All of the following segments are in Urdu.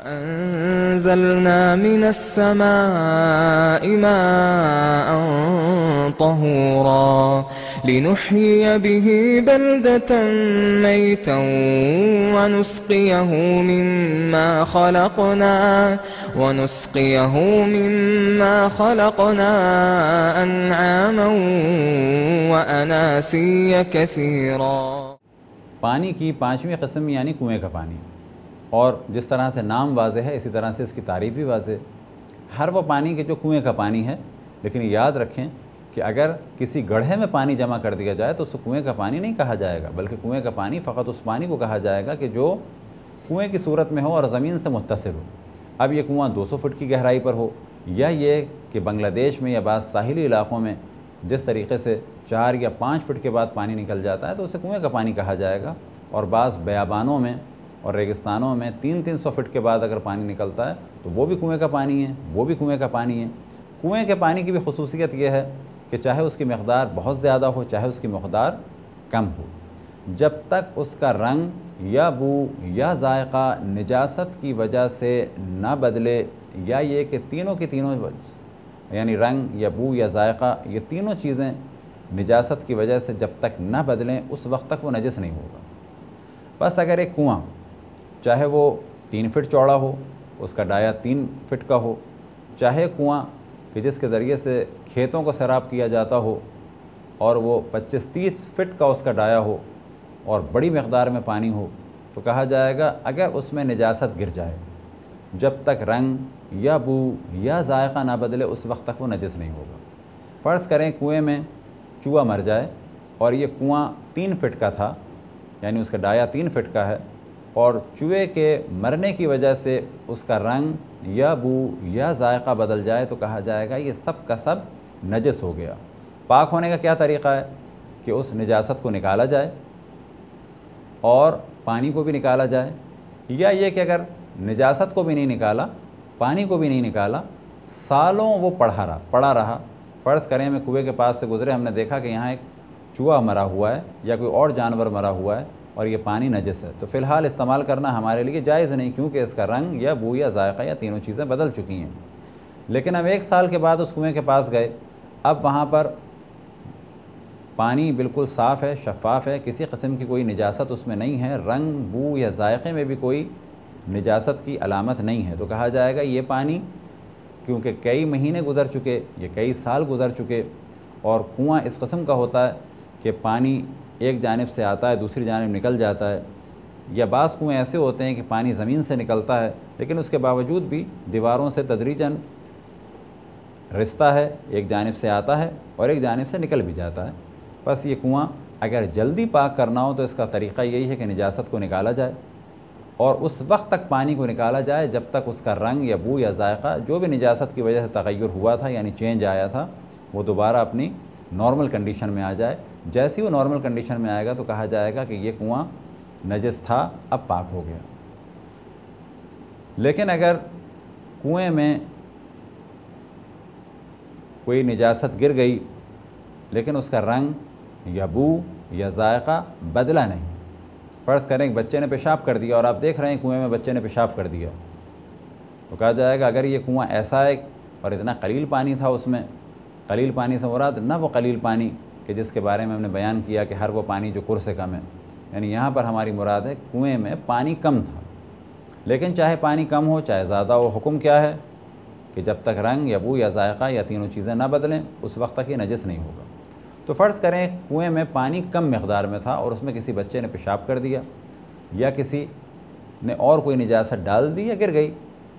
أنزلنا من السماء ماء طهورا لنحيي به بلدة ميتا ونسقيه مما خلقنا أنعاما وأناسيا كثيرا. پانی کی پانچویں قسم یعنی کنویں کا پانی، اور جس طرح سے نام واضح ہے اسی طرح سے اس کی تعریف بھی واضح. ہر وہ پانی کہ جو کنویں کا پانی ہے، لیکن یاد رکھیں کہ اگر کسی گڑھے میں پانی جمع کر دیا جائے تو اس کو کنویں کا پانی نہیں کہا جائے گا، بلکہ کنویں کا پانی فقط اس پانی کو کہا جائے گا کہ جو کنویں کی صورت میں ہو اور زمین سے متصل ہو. اب یہ کنواں 200 فٹ کی گہرائی پر ہو، یا یہ کہ بنگلہ دیش میں یا بعض ساحلی علاقوں میں جس طریقے سے 4 یا 5 فٹ کے بعد پانی نکل جاتا ہے تو اسے کنویں کا پانی کہا جائے گا. اور بعض بیابانوں میں اور ریگستانوں میں 300 فٹ کے بعد اگر پانی نکلتا ہے تو وہ بھی کنویں کا پانی ہے، وہ بھی کنویں کا پانی ہے. کنویں کے پانی کی بھی خصوصیت یہ ہے کہ چاہے اس کی مقدار بہت زیادہ ہو چاہے اس کی مقدار کم ہو، جب تک اس کا رنگ یا بو یا ذائقہ نجاست کی وجہ سے نہ بدلے، یا یہ کہ تینوں کی تینوں یعنی رنگ یا بو یا ذائقہ یہ تینوں چیزیں نجاست کی وجہ سے جب تک نہ بدلیں اس وقت تک وہ نجس نہیں ہوگا. بس اگر ایک کنواں چاہے وہ 3 فٹ چوڑا ہو، اس کا ڈایا 3 فٹ کا ہو، چاہے کنواں کہ جس کے ذریعے سے کھیتوں کو سیراب کیا جاتا ہو اور وہ 25-30 فٹ کا اس کا ڈایا ہو اور بڑی مقدار میں پانی ہو، تو کہا جائے گا اگر اس میں نجاست گر جائے جب تک رنگ یا بو یا ذائقہ نہ بدلے اس وقت تک وہ نجس نہیں ہوگا. فرض کریں کنویں میں چوہا مر جائے اور یہ کنواں 3 فٹ کا تھا، یعنی اس کا ڈایا 3 فٹ کا ہے، اور چوہے کے مرنے کی وجہ سے اس کا رنگ یا بو یا ذائقہ بدل جائے تو کہا جائے گا یہ سب کا سب نجس ہو گیا. پاک ہونے کا کیا طریقہ ہے کہ اس نجاست کو نکالا جائے اور پانی کو بھی نکالا جائے، یا یہ کہ اگر نجاست کو بھی نہیں نکالا پانی کو بھی نہیں نکالا سالوں وہ پڑا رہا. فرض کریں ہمیں کنویں کے پاس سے گزرے، ہم نے دیکھا کہ یہاں ایک چوہا مرا ہوا ہے یا کوئی اور جانور مرا ہوا ہے اور یہ پانی نجس ہے، تو فی الحال استعمال کرنا ہمارے لیے جائز نہیں، کیونکہ اس کا رنگ یا بو یا ذائقہ یا تینوں چیزیں بدل چکی ہیں. لیکن ہم 1 سال کے بعد اس کنویں کے پاس گئے، اب وہاں پر پانی بالکل صاف ہے، شفاف ہے، کسی قسم کی کوئی نجاست اس میں نہیں ہے، رنگ بو یا ذائقے میں بھی کوئی نجاست کی علامت نہیں ہے، تو کہا جائے گا یہ پانی کیونکہ کئی مہینے گزر چکے، یہ کئی سال گزر چکے، اور کنواں اس قسم کا ہوتا ہے کہ پانی ایک جانب سے آتا ہے دوسری جانب نکل جاتا ہے، یا بعض کنویں ایسے ہوتے ہیں کہ پانی زمین سے نکلتا ہے لیکن اس کے باوجود بھی دیواروں سے تدریجاً رستا ہے، ایک جانب سے آتا ہے اور ایک جانب سے نکل بھی جاتا ہے. بس یہ کنواں اگر جلدی پاک کرنا ہو تو اس کا طریقہ یہی ہے کہ نجاست کو نکالا جائے اور اس وقت تک پانی کو نکالا جائے جب تک اس کا رنگ یا بو یا ذائقہ جو بھی نجاست کی وجہ سے تغیر ہوا تھا یعنی چینج آیا تھا وہ دوبارہ اپنی نارمل کنڈیشن میں آ جائے. جیسی وہ نارمل کنڈیشن میں آئے گا تو کہا جائے گا کہ یہ کنواں نجس تھا اب پاک ہو گیا. لیکن اگر کنویں میں کوئی نجاست گر گئی لیکن اس کا رنگ یا بو یا ذائقہ بدلا نہیں، فرض کریں کہ بچے نے پیشاب کر دیا اور آپ دیکھ رہے ہیں کنویں میں بچے نے پیشاب کر دیا، تو کہا جائے گا اگر یہ کنواں ایسا ہے اور اتنا قلیل پانی تھا اس میں، قلیل پانی سے مراد نہ وہ قلیل پانی کہ جس کے بارے میں ہم نے بیان کیا کہ ہر وہ پانی جو کر سے کم ہے، یعنی یہاں پر ہماری مراد ہے کنویں میں پانی کم تھا. لیکن چاہے پانی کم ہو چاہے زیادہ ہو، حکم کیا ہے کہ جب تک رنگ یا بو یا ذائقہ یا تینوں چیزیں نہ بدلیں اس وقت تک یہ نجس نہیں ہوگا. تو فرض کریں کنویں میں پانی کم مقدار میں تھا اور اس میں کسی بچے نے پیشاب کر دیا یا کسی نے اور کوئی نجاست ڈال دی یا گر گئی،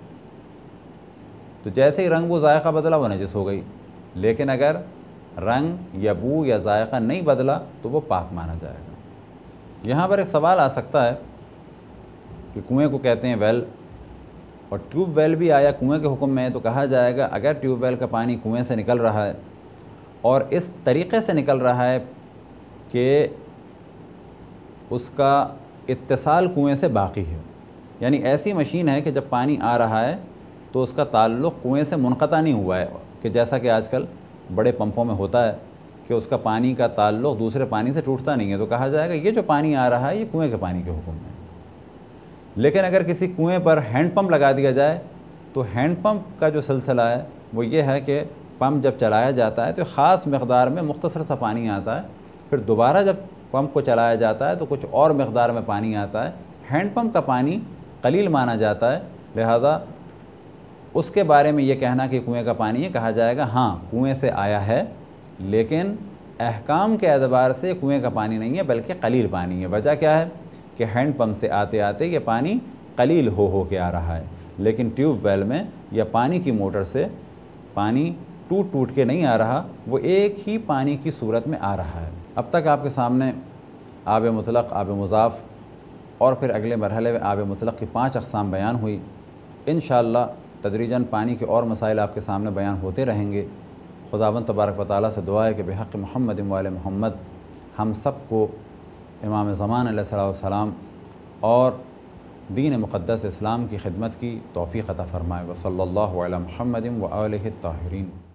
تو جیسے ہی رنگ و ذائقہ بدلا وہ نجس ہو گئی. لیکن اگر رنگ یا بو یا ذائقہ نہیں بدلا تو وہ پاک مانا جائے گا. یہاں پر ایک سوال آ سکتا ہے کہ کنویں کو کہتے ہیں ویل، اور ٹیوب ویل بھی آیا کنویں کے حکم میں، تو کہا جائے گا اگر ٹیوب ویل کا پانی کنویں سے نکل رہا ہے اور اس طریقے سے نکل رہا ہے کہ اس کا اتصال کنویں سے باقی ہے، یعنی ایسی مشین ہے کہ جب پانی آ رہا ہے تو اس کا تعلق کنویں سے منقطع نہیں ہوا ہے، کہ جیسا کہ آج کل بڑے پمپوں میں ہوتا ہے کہ اس کا پانی کا تعلق دوسرے پانی سے ٹوٹتا نہیں ہے، تو کہا جائے گا یہ جو پانی آ رہا ہے یہ کنویں کے پانی کے حکم میں. لیکن اگر کسی کنویں پر ہینڈ پمپ لگا دیا جائے تو ہینڈ پمپ کا جو سلسلہ ہے وہ یہ ہے کہ پمپ جب چلایا جاتا ہے تو خاص مقدار میں مختصر سا پانی آتا ہے، پھر دوبارہ جب پمپ کو چلایا جاتا ہے تو کچھ اور مقدار میں پانی آتا ہے۔ ہینڈ پمپ کا پانی قلیل مانا جاتا ہے، لہذا اس کے بارے میں یہ کہنا کہ کنویں کا پانی ہے، کہا جائے گا ہاں کنویں سے آیا ہے، لیکن احکام کے اعتبار سے کنویں کا پانی نہیں ہے بلکہ قلیل پانی ہے۔ وجہ کیا ہے کہ ہینڈ پمپ سے آتے آتے یہ پانی قلیل ہو کے آ رہا ہے، لیکن ٹیوب ویل میں یا پانی کی موٹر سے پانی ٹوٹ کے نہیں آ رہا، وہ ایک ہی پانی کی صورت میں آ رہا ہے۔ اب تک آپ کے سامنے آب مطلق، آب مضاف اور پھر اگلے مرحلے میں آب مطلق کی 5 اقسام بیان ہوئی۔ انشاءاللہ تدریجاً پانی کے اور مسائل آپ کے سامنے بیان ہوتے رہیں گے۔ خداوند تبارک و تعالیٰ سے دعا ہے کہ بحق محمد و آل محمد ہم سب کو امام زمان علیہ السلام اور دین مقدس اسلام کی خدمت کی توفیق عطا فرمائے۔ وصلی اللہ علی محمد و آلہ الطاہرین۔